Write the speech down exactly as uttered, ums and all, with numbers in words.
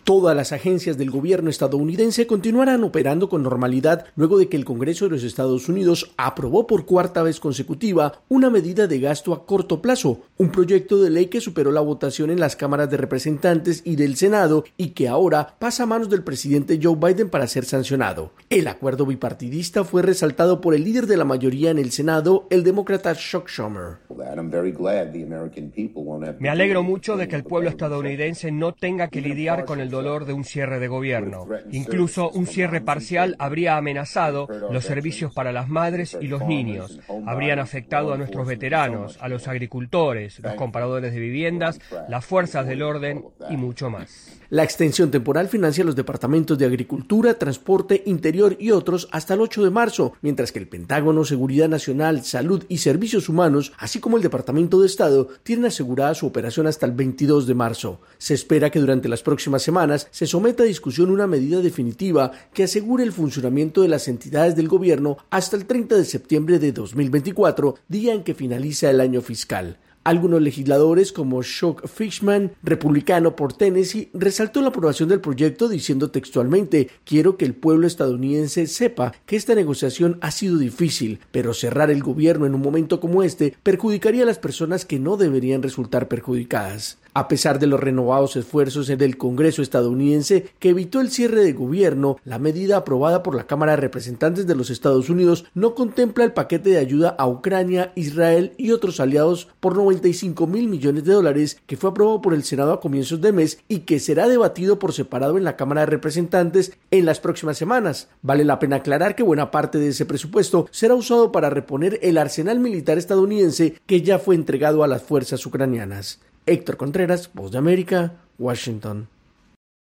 Todas las agencias del gobierno estadounidense continuarán operando con normalidad luego de que el Congreso de los Estados Unidos aprobó por cuarta vez consecutiva una medida de gasto a corto plazo, un proyecto de ley que superó la votación en las cámaras de representantes y del Senado y que ahora pasa a manos del presidente Joe Biden para ser sancionado. El acuerdo bipartidista fue resaltado por el líder de la mayoría en el Senado, el demócrata Chuck Schumer. Me alegro mucho de que el pueblo estadounidense no tenga que lidiar con el dolor de un cierre de gobierno. Incluso un cierre parcial habría amenazado los servicios para las madres y los niños, habrían afectado a nuestros veteranos, a los agricultores, los compradores de viviendas, las fuerzas del orden y mucho más. La extensión temporal financia los departamentos de Agricultura, Transporte, Interior y otros hasta el ocho de marzo, mientras que el Pentágono, Seguridad Nacional, Salud y Servicios Humanos, así como el Departamento de Estado, tienen asegurada su operación hasta el veintidós de marzo. Se espera que durante las próximas semanas se someta a discusión una medida definitiva que asegure el funcionamiento de las entidades del gobierno hasta el treinta de septiembre de dos mil veinticuatro, día en que finaliza el año fiscal. Algunos legisladores, como Chuck Fishman, republicano por Tennessee, resaltó la aprobación del proyecto diciendo textualmente: «Quiero que el pueblo estadounidense sepa que esta negociación ha sido difícil, pero cerrar el gobierno en un momento como este perjudicaría a las personas que no deberían resultar perjudicadas». A pesar de los renovados esfuerzos del Congreso estadounidense que evitó el cierre de gobierno, la medida aprobada por la Cámara de Representantes de los Estados Unidos no contempla el paquete de ayuda a Ucrania, Israel y otros aliados por noventa y cinco mil millones de dólares que fue aprobado por el Senado a comienzos de mes y que será debatido por separado en la Cámara de Representantes en las próximas semanas. Vale la pena aclarar que buena parte de ese presupuesto será usado para reponer el arsenal militar estadounidense que ya fue entregado a las fuerzas ucranianas. Héctor Contreras, Voz de América, Washington.